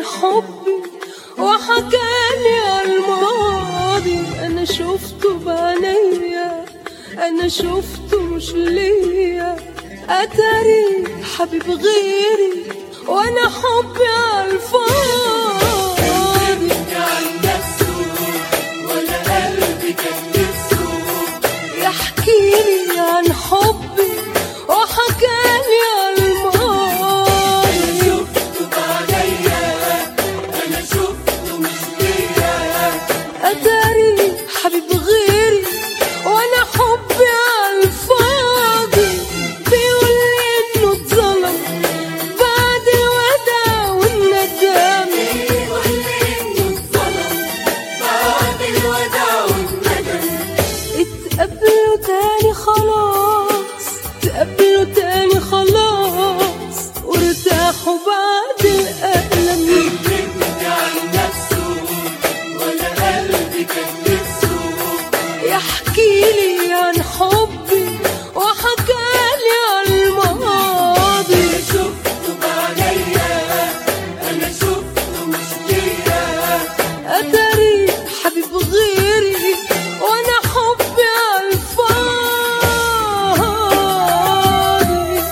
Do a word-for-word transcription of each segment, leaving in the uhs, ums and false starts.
حبي وحكالي عالماضي. أنا شفته بعينيا، أنا شفته مش ليا، أتاري حبيب غيري وأنا حبي عالفاضي. عن نفسه ولا قلبي كان نفسه يحكيلي عن حبي وحكالي عالماضي. أنا شفته بعينيا، أنا شفته مش ليا، أتاري حبيب غيري وأنا حبي عالفاضي. بيقولي إنه اتظلم بعد الوداع والندم، بيقولي إنه اتظلم بعد الوداع والندم. اتقبلوا تاني خلاص، اتقبلوا تاني خلاص، وارتاحوا بعد الألم. كلمت عن نفسه ولا قلبي كان نفسه يحكيلي عن حبي وحكالي عالماضي. أنا شفته بعينيا، أنا شفته مش ليا، أتاري حبيب غيري وأنا حبي عالفاضي.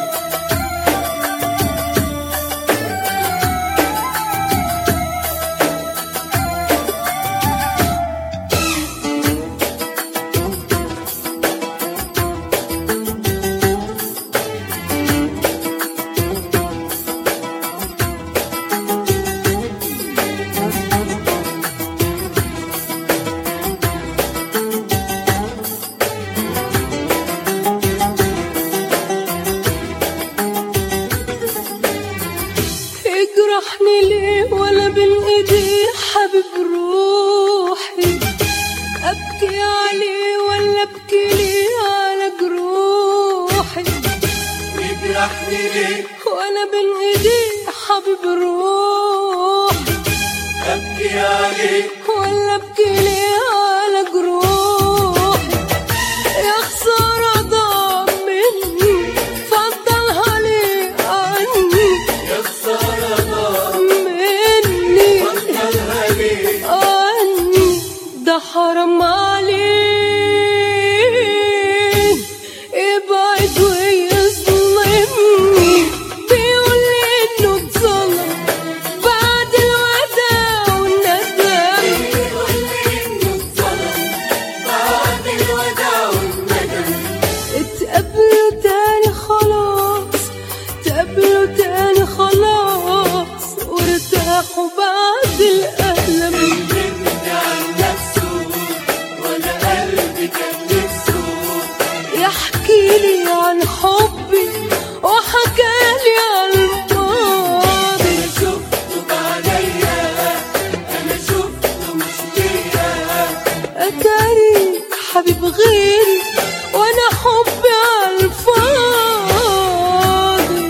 يجرحني ليه ولا بين ايدي حبيب روحي؟ ابكي عليه ولا ابكي ليه على جروحي؟ يجرحني ليه ولا بين ايدي حبيب روحي، أبكي عليه ولا ابكي ليه على جروحي؟ يا خسارة ضاع مني، فضلها ليه عني يا خسارة ضاع مني بطلها ليه عني. ده حرام عليه يبعد ويظلمني. بيقولي إنه اتظلم بعد الوداع والندم. بيقولي إنه اتظلم بعد الوداع والندم. اتقبلوا تاني خلاص، اتقبلوا تاني خلاص، وارتاحوا بعد الألم. كلمت عن نفسه ولا قلبي كان نفسه يحكيلي عن حبي وحكالي عالماضي. أنا شفته بعينيا، أنا شفته مش ليا، أتاري حبيب غيري وأنا حبي عالفاضي.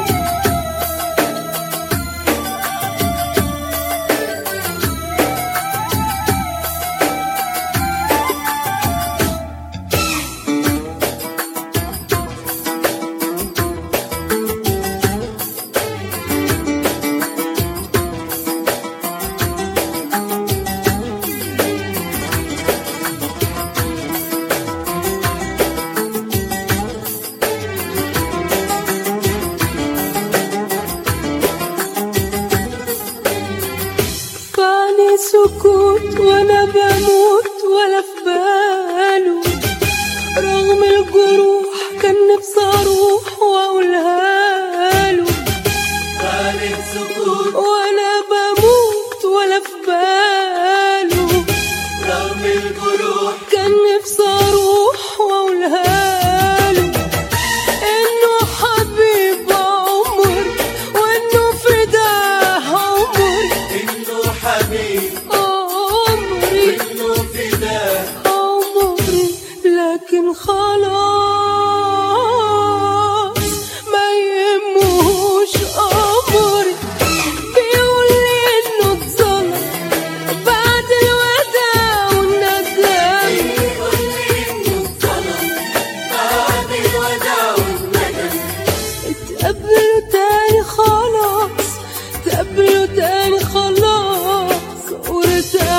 فاني سكوت وأنا بموت ولا في باله، رغم الجروح كان نفسي أروح وأقولها له. كانت سكوت وأنا بموت ولا في باله، رغم الجروح كان نفسي أروح وأقولها له. إنه حبيب عمر وإنه فداه عمر، إنه حبيب عمري إنه فداه عمري. لكن خلاص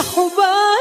راح وبعد